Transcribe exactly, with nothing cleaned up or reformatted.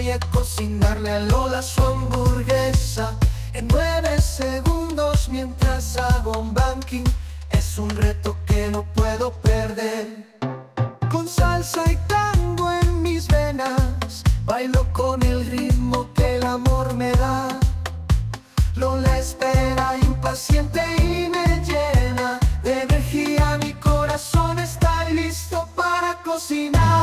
Voy a cocinarle a Lola su hamburguesa en nueve segundos mientras hago un banking. Es un reto que no puedo perder. Con salsa y tango en mis venas, bailo con el ritmo que el amor me da. Lola espera impaciente y me llena de energía. Mi corazón está listo para cocinar.